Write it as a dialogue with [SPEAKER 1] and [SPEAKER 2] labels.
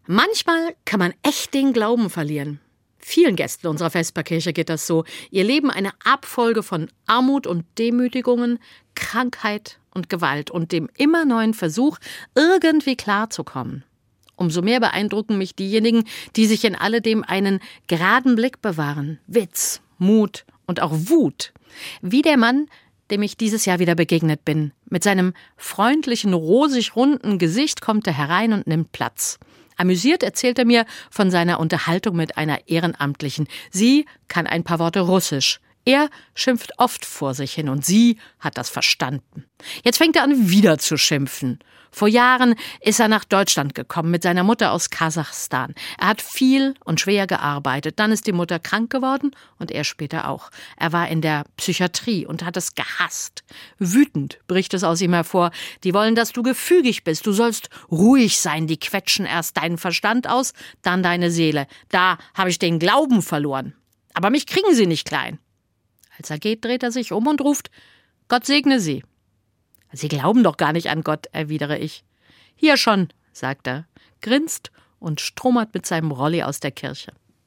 [SPEAKER 1] Manchmal kann man echt den Glauben verlieren. Vielen Gästen unserer Vesperkirche geht das so. Ihr Leben eine Abfolge von Armut und Demütigungen, Krankheit und Gewalt und dem immer neuen Versuch, irgendwie klarzukommen. Umso mehr beeindrucken mich diejenigen, die sich in alledem einen geraden Blick bewahren. Witz, Mut und auch Wut. Wie der Mann, dem ich dieses Jahr wieder begegnet bin. Mit seinem freundlichen, rosig-runden Gesicht kommt er herein und nimmt Platz. Amüsiert erzählt er mir von seiner Unterhaltung mit einer Ehrenamtlichen. Sie kann ein paar Worte Russisch. Er schimpft oft vor sich hin und sie hat das verstanden. Jetzt fängt er an, wieder zu schimpfen. Vor Jahren ist er nach Deutschland gekommen mit seiner Mutter aus Kasachstan. Er hat viel und schwer gearbeitet. Dann ist die Mutter krank geworden und er später auch. Er war in der Psychiatrie und hat es gehasst. Wütend bricht es aus ihm hervor. Die wollen, dass du gefügig bist. Du sollst ruhig sein. Die quetschen erst deinen Verstand aus, dann deine Seele. Da habe ich den Glauben verloren. Aber mich kriegen sie nicht klein. Als er geht, dreht er sich um und ruft: Gott segne Sie. Sie glauben doch gar nicht an Gott, erwidere ich. Hier schon, sagt er, grinst und stromert mit seinem Rolli aus der Kirche.